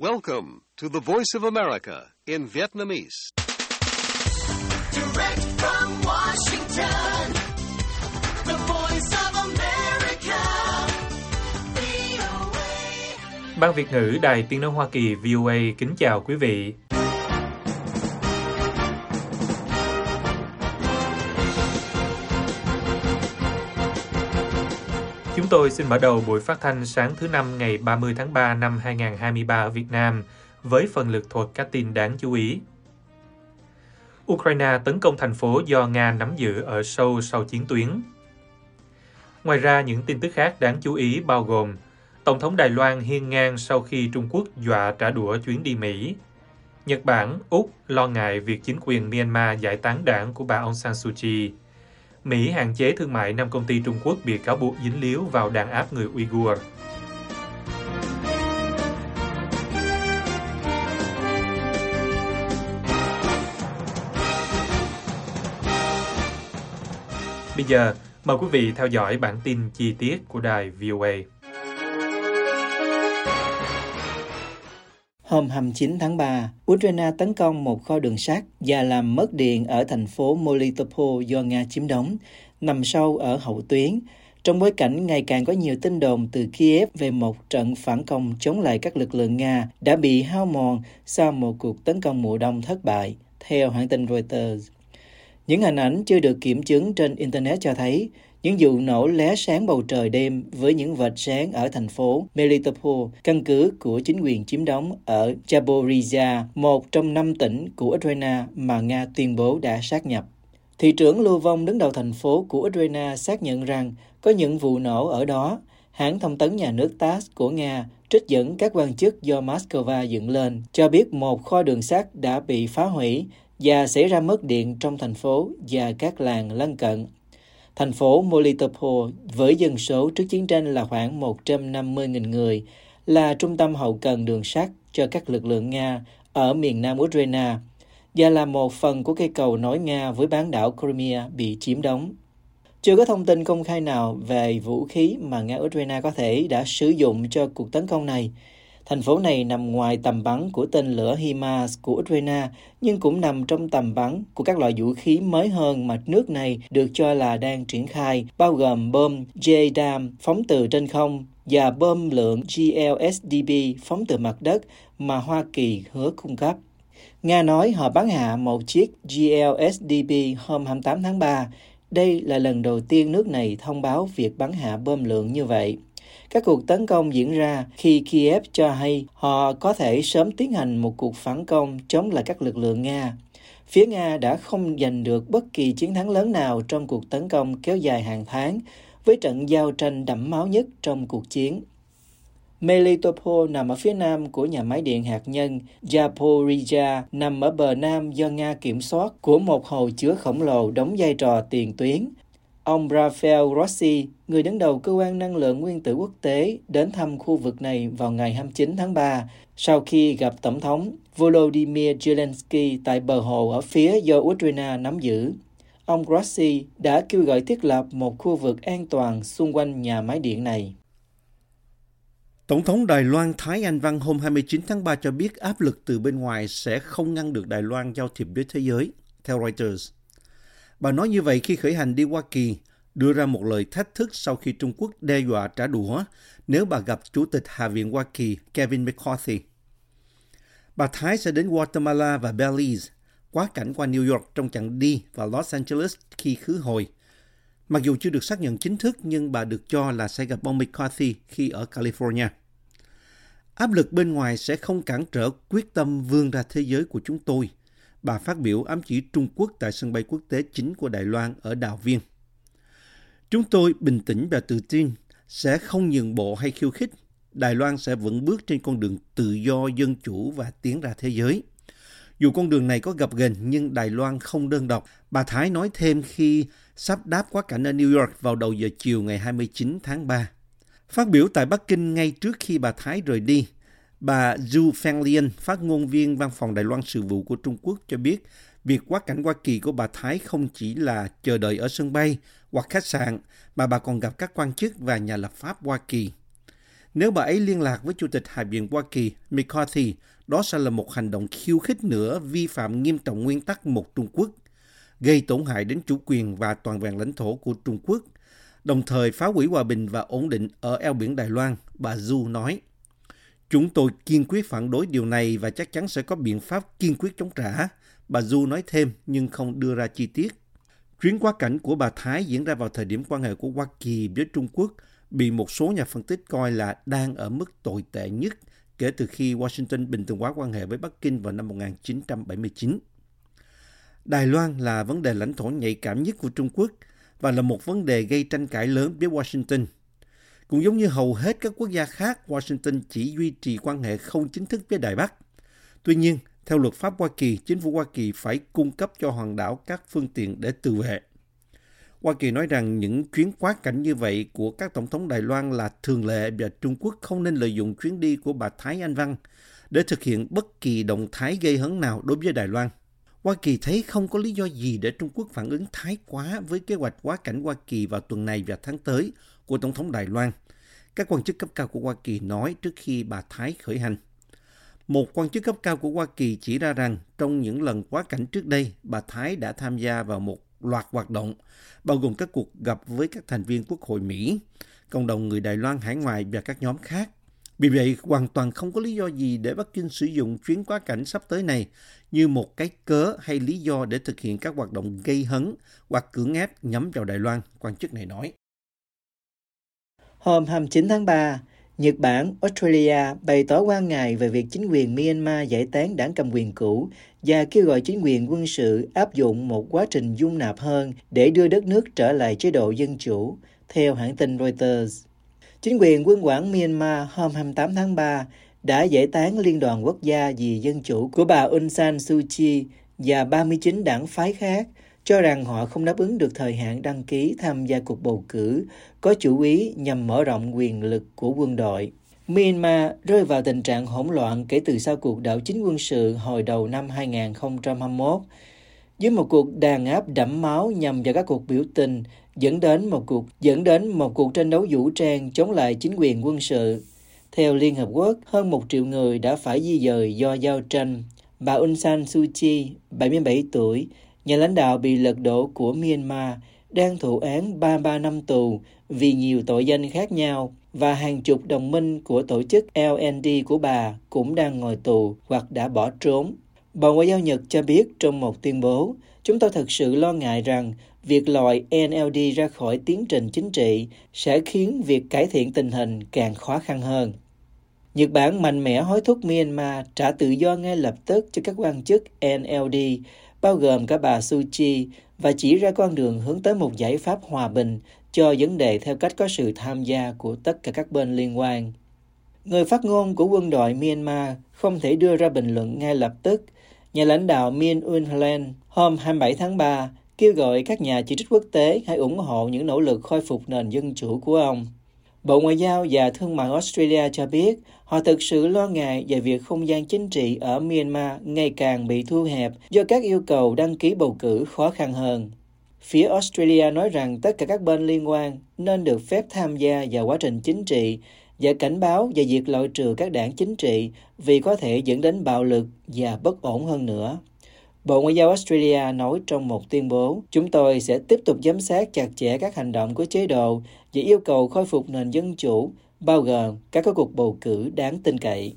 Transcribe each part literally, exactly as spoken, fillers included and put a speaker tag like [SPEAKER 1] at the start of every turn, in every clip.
[SPEAKER 1] Welcome to the Voice of America in Vietnamese.
[SPEAKER 2] Direct from Washington, the Voice of America, vê o a.
[SPEAKER 3] Ban Việt ngữ Đài Tiếng nói Hoa Kỳ vê o a kính chào quý vị. Chúng tôi xin mở đầu buổi phát thanh sáng thứ Năm ngày ba mươi tháng ba năm hai nghìn không trăm hai mươi ba ở Việt Nam với phần lực thuật các tin đáng chú ý. Ukraine tấn công thành phố do Nga nắm giữ ở sâu sau chiến tuyến. Ngoài ra, những tin tức khác đáng chú ý bao gồm Tổng thống Đài Loan hiên ngang sau khi Trung Quốc dọa trả đũa chuyến đi Mỹ. Nhật Bản, Úc lo ngại việc chính quyền Myanmar giải tán đảng của bà Aung San Suu Kyi. Mỹ hạn chế thương mại năm công ty Trung Quốc bị cáo buộc dính líu vào đàn áp người Uyghur. Bây giờ, mời quý vị theo dõi bản tin chi tiết của đài vê o a.
[SPEAKER 4] Hôm hai mươi chín tháng ba, Ukraine tấn công một kho đường sắt và làm mất điện ở thành phố Melitopol do Nga chiếm đóng, nằm sâu ở hậu tuyến, trong bối cảnh ngày càng có nhiều tin đồn từ Kiev về một trận phản công chống lại các lực lượng Nga đã bị hao mòn sau một cuộc tấn công mùa đông thất bại, theo hãng tin Reuters. Những hình ảnh chưa được kiểm chứng trên Internet cho thấy những vụ nổ lóe sáng bầu trời đêm với những vệt sáng ở thành phố Melitopol, căn cứ của chính quyền chiếm đóng ở Zaporizhzhia, một trong năm tỉnh của Ukraine mà Nga tuyên bố đã sáp nhập. Thị trưởng Lưu Vong đứng đầu thành phố của Ukraine xác nhận rằng có những vụ nổ ở đó. Hãng thông tấn nhà nước tát ét của Nga trích dẫn các quan chức do Moscow dựng lên cho biết một kho đường sắt đã bị phá hủy và xảy ra mất điện trong thành phố và các làng lân cận. Thành phố Melitopol với dân số trước chiến tranh là khoảng một trăm năm mươi nghìn người, là trung tâm hậu cần đường sắt cho các lực lượng Nga ở miền nam Ukraine và là một phần của cây cầu nối Nga với bán đảo Crimea bị chiếm đóng. Chưa có thông tin công khai nào về vũ khí mà Nga-Ukraine có thể đã sử dụng cho cuộc tấn công này. Thành phố này nằm ngoài tầm bắn của tên lửa HIMARS của Ukraine, nhưng cũng nằm trong tầm bắn của các loại vũ khí mới hơn mà nước này được cho là đang triển khai, bao gồm bom J DAM phóng từ trên không và bom lượng G L S D B phóng từ mặt đất mà Hoa Kỳ hứa cung cấp. Nga nói họ bắn hạ một chiếc G L S D B hôm hai mươi tám tháng ba. Đây là lần đầu tiên nước này thông báo việc bắn hạ bom lượng như vậy. Các cuộc tấn công diễn ra khi Kiev cho hay họ có thể sớm tiến hành một cuộc phản công chống lại các lực lượng Nga. Phía Nga đã không giành được bất kỳ chiến thắng lớn nào trong cuộc tấn công kéo dài hàng tháng, với trận giao tranh đẫm máu nhất trong cuộc chiến. Melitopol nằm ở phía nam của nhà máy điện hạt nhân Zaporizhzhia, nằm ở bờ nam do Nga kiểm soát của một hồ chứa khổng lồ đóng vai trò tiền tuyến. Ông Rafael Grossi, người đứng đầu Cơ quan Năng lượng Nguyên tử Quốc tế, đến thăm khu vực này vào ngày hai mươi chín tháng ba, sau khi gặp Tổng thống Volodymyr Zelensky tại bờ hồ ở phía do Ukraine nắm giữ. Ông Grossi đã kêu gọi thiết lập một khu vực an toàn xung quanh nhà máy điện này.
[SPEAKER 5] Tổng thống Đài Loan Thái Anh Văn hôm hai mươi chín tháng ba cho biết áp lực từ bên ngoài sẽ không ngăn được Đài Loan giao thiệp với thế giới, theo Reuters. Bà nói như vậy khi khởi hành đi Hoa Kỳ, đưa ra một lời thách thức sau khi Trung Quốc đe dọa trả đũa nếu bà gặp Chủ tịch Hạ viện Hoa Kỳ Kevin McCarthy. Bà Thái sẽ đến Guatemala và Belize, quá cảnh qua New York trong chặng đi và Los Angeles khi khứ hồi. Mặc dù chưa được xác nhận chính thức, nhưng bà được cho là sẽ gặp ông McCarthy khi ở California. Áp lực bên ngoài sẽ không cản trở quyết tâm vươn ra thế giới của chúng tôi, bà phát biểu ám chỉ Trung Quốc tại sân bay quốc tế chính của Đài Loan ở Đào Viên. Chúng tôi bình tĩnh và tự tin, sẽ không nhượng bộ hay khiêu khích. Đài Loan sẽ vững bước trên con đường tự do, dân chủ và tiến ra thế giới. Dù con đường này có gập ghềnh nhưng Đài Loan không đơn độc, bà Thái nói thêm khi sắp đáp quá cảnh ở New York vào đầu giờ chiều ngày hai mươi chín tháng ba. Phát biểu tại Bắc Kinh ngay trước khi bà Thái rời đi, bà Zhu Fenglian, phát ngôn viên Văn phòng Đài Loan Sự vụ của Trung Quốc cho biết việc quá cảnh Hoa Kỳ của bà Thái không chỉ là chờ đợi ở sân bay hoặc khách sạn, mà bà còn gặp các quan chức và nhà lập pháp Hoa Kỳ. Nếu bà ấy liên lạc với Chủ tịch Hạ viện Hoa Kỳ McCarthy, đó sẽ là một hành động khiêu khích nữa, vi phạm nghiêm trọng nguyên tắc một Trung Quốc, gây tổn hại đến chủ quyền và toàn vẹn lãnh thổ của Trung Quốc, đồng thời phá hủy hòa bình và ổn định ở eo biển Đài Loan, bà Zhu nói. Chúng tôi kiên quyết phản đối điều này và chắc chắn sẽ có biện pháp kiên quyết chống trả, bà Zhu nói thêm nhưng không đưa ra chi tiết. Chuyến quá cảnh của bà Thái diễn ra vào thời điểm quan hệ của Hoa Kỳ với Trung Quốc bị một số nhà phân tích coi là đang ở mức tồi tệ nhất kể từ khi Washington bình thường hóa quan hệ với Bắc Kinh vào năm một nghìn chín trăm bảy mươi chín. Đài Loan là vấn đề lãnh thổ nhạy cảm nhất của Trung Quốc và là một vấn đề gây tranh cãi lớn với Washington. Cũng giống như hầu hết các quốc gia khác, Washington chỉ duy trì quan hệ không chính thức với Đài Bắc. Tuy nhiên, theo luật pháp Hoa Kỳ, chính phủ Hoa Kỳ phải cung cấp cho hòn đảo các phương tiện để tự vệ. Hoa Kỳ nói rằng những chuyến quá cảnh như vậy của các tổng thống Đài Loan là thường lệ và Trung Quốc không nên lợi dụng chuyến đi của bà Thái Anh Văn để thực hiện bất kỳ động thái gây hấn nào đối với Đài Loan. Hoa Kỳ thấy không có lý do gì để Trung Quốc phản ứng thái quá với kế hoạch quá cảnh Hoa Kỳ vào tuần này và tháng tới của Tổng thống Đài Loan. Các quan chức cấp cao của Hoa Kỳ nói trước khi bà Thái khởi hành. Một quan chức cấp cao của Hoa Kỳ chỉ ra rằng trong những lần quá cảnh trước đây, bà Thái đã tham gia vào một loạt hoạt động, bao gồm các cuộc gặp với các thành viên Quốc hội Mỹ, cộng đồng người Đài Loan hải ngoại và các nhóm khác. Vì vậy, hoàn toàn không có lý do gì để Bắc Kinh sử dụng chuyến quá cảnh sắp tới này như một cái cớ hay lý do để thực hiện các hoạt động gây hấn hoặc cưỡng ép nhắm vào Đài Loan, quan chức này nói.
[SPEAKER 4] Hôm hai mươi chín tháng ba, Nhật Bản, Australia bày tỏ quan ngại về việc chính quyền Myanmar giải tán đảng cầm quyền cũ và kêu gọi chính quyền quân sự áp dụng một quá trình dung nạp hơn để đưa đất nước trở lại chế độ dân chủ, theo hãng tin Reuters. Chính quyền quân quản Myanmar hôm hai mươi tám tháng ba đã giải tán Liên đoàn Quốc gia vì Dân chủ của bà Aung San Suu Kyi và ba mươi chín đảng phái khác, cho rằng họ không đáp ứng được thời hạn đăng ký tham gia cuộc bầu cử, có chủ ý nhằm mở rộng quyền lực của quân đội. Myanmar rơi vào tình trạng hỗn loạn kể từ sau cuộc đảo chính quân sự hồi đầu năm hai nghìn không trăm hai mươi mốt, với một cuộc đàn áp đẫm máu nhằm vào các cuộc biểu tình, dẫn đến một cuộc dẫn đến một cuộc tranh đấu vũ trang chống lại chính quyền quân sự. Theo Liên Hợp Quốc, hơn một triệu người đã phải di dời do giao tranh. Bà Aung San Suu Kyi, bảy mươi bảy tuổi, nhà lãnh đạo bị lật đổ của Myanmar, đang thụ án ba mươi ba năm tù vì nhiều tội danh khác nhau, và hàng chục đồng minh của tổ chức L N D của bà cũng đang ngồi tù hoặc đã bỏ trốn. Bộ Ngoại giao Nhật cho biết trong một tuyên bố, chúng tôi thực sự lo ngại rằng việc loại N L D ra khỏi tiến trình chính trị sẽ khiến việc cải thiện tình hình càng khó khăn hơn. Nhật Bản mạnh mẽ hối thúc Myanmar trả tự do ngay lập tức cho các quan chức N L D, bao gồm cả bà Suu Kyi, và chỉ ra con đường hướng tới một giải pháp hòa bình cho vấn đề theo cách có sự tham gia của tất cả các bên liên quan. Người phát ngôn của quân đội Myanmar không thể đưa ra bình luận ngay lập tức. Nhà lãnh đạo Min Aung Hlaing hôm hai mươi bảy tháng ba kêu gọi các nhà chỉ trích quốc tế hãy ủng hộ những nỗ lực khôi phục nền dân chủ của ông. Bộ Ngoại giao và Thương mại Australia cho biết họ thực sự lo ngại về việc không gian chính trị ở Myanmar ngày càng bị thu hẹp do các yêu cầu đăng ký bầu cử khó khăn hơn. Phía Australia nói rằng tất cả các bên liên quan nên được phép tham gia vào quá trình chính trị và cảnh báo về việc loại trừ các đảng chính trị vì có thể dẫn đến bạo lực và bất ổn hơn nữa. Bộ Ngoại giao Australia nói trong một tuyên bố, chúng tôi sẽ tiếp tục giám sát chặt chẽ các hành động của chế độ và yêu cầu khôi phục nền dân chủ, bao gồm các cuộc bầu cử đáng tin cậy.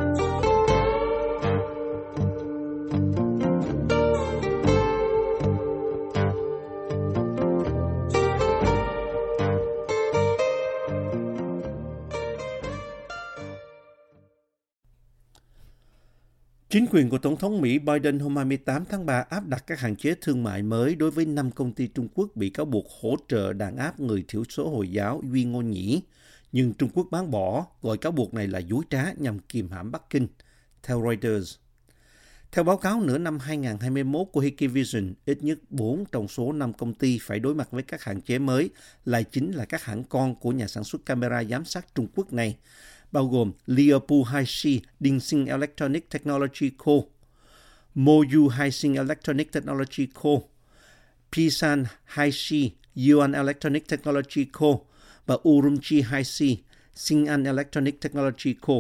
[SPEAKER 5] Chính quyền của Tổng thống Mỹ Biden hôm hai mươi tám tháng ba áp đặt các hạn chế thương mại mới đối với năm công ty Trung Quốc bị cáo buộc hỗ trợ đàn áp người thiểu số Hồi giáo Uy Ngôn Nhĩ, nhưng Trung Quốc bán bỏ, gọi cáo buộc này là dối trá nhằm kìm hãm Bắc Kinh, theo Reuters. Theo báo cáo nửa năm hai nghìn không trăm hai mươi mốt của Hikvision, ít nhất bốn trong số năm công ty phải đối mặt với các hạn chế mới lại chính là các hãng con của nhà sản xuất camera giám sát Trung Quốc này, bao gồm Leopold Haixi Dingxing Electronic Technology Co., Moyu Haixing Electronic Technology Co., Pisan Haixi Yuan Electronic Technology Co. và Urumqi Haixi Xin'an Electronic Technology Co,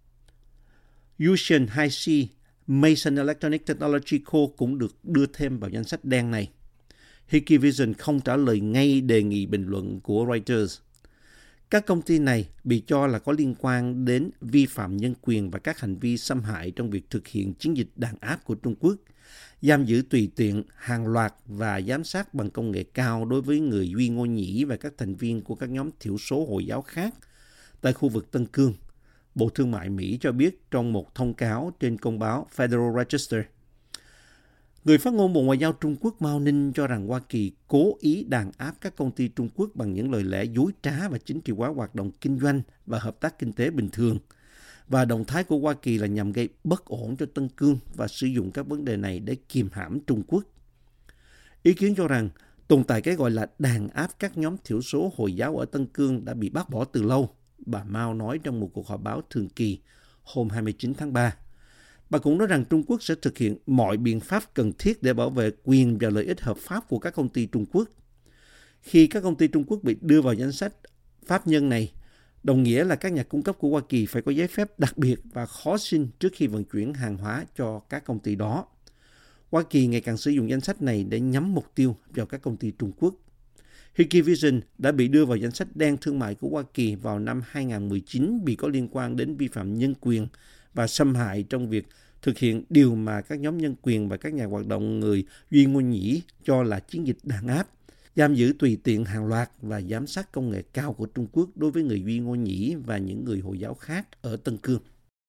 [SPEAKER 5] Yushin Haixi Mason Electronic Technology Co cũng được đưa thêm vào danh sách đen này. Hikvision không trả lời ngay đề nghị bình luận của Reuters. Các công ty này bị cho là có liên quan đến vi phạm nhân quyền và các hành vi xâm hại trong việc thực hiện chiến dịch đàn áp của Trung Quốc, giam giữ tùy tiện hàng loạt và giám sát bằng công nghệ cao đối với người Duy Ngô Nhĩ và các thành viên của các nhóm thiểu số Hồi giáo khác tại khu vực Tân Cương, Bộ Thương mại Mỹ cho biết trong một thông cáo trên công báo Federal Register. Người phát ngôn Bộ Ngoại giao Trung Quốc Mao Ninh cho rằng Hoa Kỳ cố ý đàn áp các công ty Trung Quốc bằng những lời lẽ dối trá và chính trị hóa hoạt động kinh doanh và hợp tác kinh tế bình thường. Và động thái của Hoa Kỳ là nhằm gây bất ổn cho Tân Cương và sử dụng các vấn đề này để kìm hãm Trung Quốc. Ý kiến cho rằng tồn tại cái gọi là đàn áp các nhóm thiểu số Hồi giáo ở Tân Cương đã bị bác bỏ từ lâu, bà Mao nói trong một cuộc họp báo thường kỳ hôm hai mươi chín tháng ba. Bà cũng nói rằng Trung Quốc sẽ thực hiện mọi biện pháp cần thiết để bảo vệ quyền và lợi ích hợp pháp của các công ty Trung Quốc. Khi các công ty Trung Quốc bị đưa vào danh sách pháp nhân này, đồng nghĩa là các nhà cung cấp của Hoa Kỳ phải có giấy phép đặc biệt và khó xin trước khi vận chuyển hàng hóa cho các công ty đó. Hoa Kỳ ngày càng sử dụng danh sách này để nhắm mục tiêu vào các công ty Trung Quốc. Hikvision đã bị đưa vào danh sách đen thương mại của Hoa Kỳ vào năm hai không một chín vì có liên quan đến vi phạm nhân quyền và xâm hại trong việc thực hiện điều mà các nhóm nhân quyền và các nhà hoạt động người Duy Ngô Nhĩ cho là chiến dịch đàn áp, giam giữ tùy tiện hàng loạt và giám sát công nghệ cao của Trung Quốc đối với người Duy Ngô Nhĩ và những người Hồi giáo khác ở Tân Cương.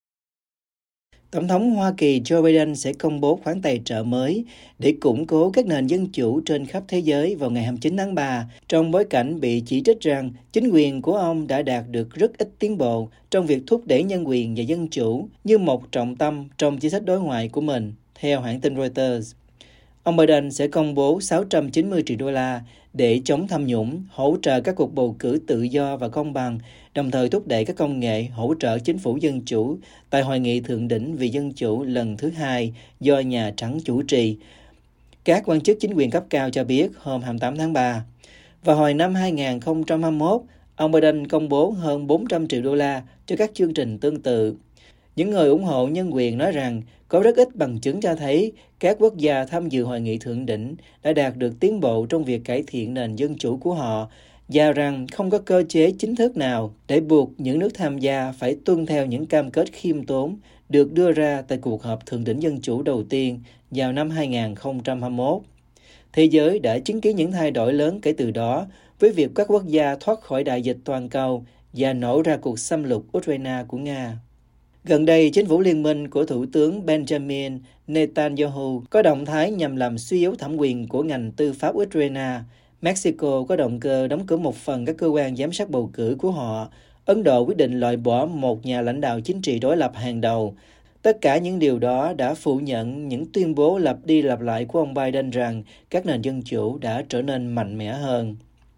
[SPEAKER 4] Tổng thống Hoa Kỳ Joe Biden sẽ công bố khoản tài trợ mới để củng cố các nền dân chủ trên khắp thế giới vào ngày hai mươi chín tháng ba, trong bối cảnh bị chỉ trích rằng chính quyền của ông đã đạt được rất ít tiến bộ trong việc thúc đẩy nhân quyền và dân chủ như một trọng tâm trong chính sách đối ngoại của mình, theo hãng tin Reuters. Ông Biden sẽ công bố sáu trăm chín mươi triệu đô la để chống tham nhũng, hỗ trợ các cuộc bầu cử tự do và công bằng, đồng thời thúc đẩy các công nghệ hỗ trợ chính phủ dân chủ tại Hội nghị Thượng đỉnh vì Dân chủ lần thứ hai do Nhà Trắng chủ trì. Các quan chức chính quyền cấp cao cho biết hôm hai mươi tám tháng ba. Vào hồi năm hai không hai mốt, ông Biden công bố hơn bốn trăm triệu đô la cho các chương trình tương tự. Những người ủng hộ nhân quyền nói rằng có rất ít bằng chứng cho thấy các quốc gia tham dự hội nghị thượng đỉnh đã đạt được tiến bộ trong việc cải thiện nền dân chủ của họ, và rằng không có cơ chế chính thức nào để buộc những nước tham gia phải tuân theo những cam kết khiêm tốn được đưa ra tại cuộc họp thượng đỉnh dân chủ đầu tiên vào năm hai không hai mốt. Thế giới đã chứng kiến những thay đổi lớn kể từ đó với việc các quốc gia thoát khỏi đại dịch toàn cầu và nổ ra cuộc xâm lược Ukraine của Nga. Gần đây, chính phủ liên minh của Thủ tướng Benjamin Netanyahu có động thái nhằm làm suy yếu thẩm quyền của ngành tư pháp Ukraine. Mexico có động cơ đóng cửa một phần các cơ quan giám sát bầu cử của họ. Ấn Độ quyết định loại bỏ một nhà lãnh đạo chính trị đối lập hàng đầu. Tất cả những điều đó đã phủ nhận những tuyên bố lặp đi lặp lại của ông Biden rằng các nền dân chủ đã trở nên mạnh mẽ hơn.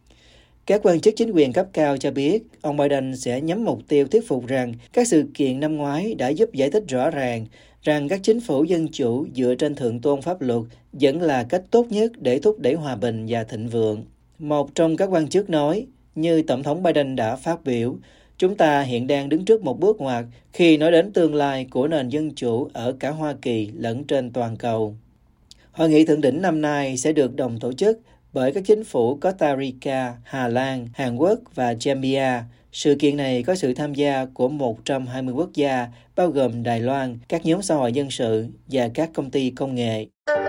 [SPEAKER 4] Các quan chức chính quyền cấp cao cho biết ông Biden sẽ nhắm mục tiêu thuyết phục rằng các sự kiện năm ngoái đã giúp giải thích rõ ràng rằng các chính phủ dân chủ dựa trên thượng tôn pháp luật vẫn là cách tốt nhất để thúc đẩy hòa bình và thịnh vượng. Một trong các quan chức nói, như Tổng thống Biden đã phát biểu, chúng ta hiện đang đứng trước một bước ngoặt khi nói đến tương lai của nền dân chủ ở cả Hoa Kỳ lẫn trên toàn cầu. Hội nghị thượng đỉnh năm nay sẽ được đồng tổ chức bởi các chính phủ Costa Rica, Hà Lan, Hàn Quốc và Zambia. Sự kiện này có sự tham gia của một trăm hai mươi quốc gia, bao gồm Đài Loan, các nhóm xã hội dân sự và các công ty công nghệ.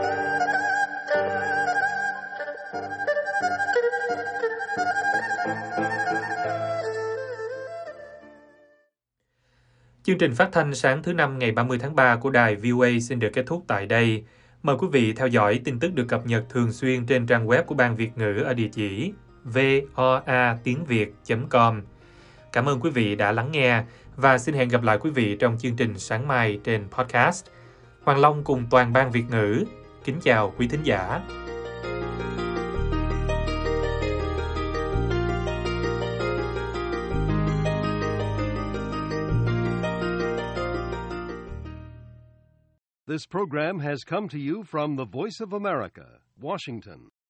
[SPEAKER 3] Chương trình phát thanh sáng thứ Năm ngày ba mươi tháng ba của đài vê o a xin được kết thúc tại đây. Mời quý vị theo dõi tin tức được cập nhật thường xuyên trên trang web của Ban Việt ngữ ở địa chỉ voa tiếng việt chấm com. Cảm ơn quý vị đã lắng nghe và xin hẹn gặp lại quý vị trong chương trình sáng mai trên podcast. Hoàng Long cùng toàn Ban Việt ngữ kính chào quý thính giả.
[SPEAKER 1] This program has come to you from the Voice of America, Washington.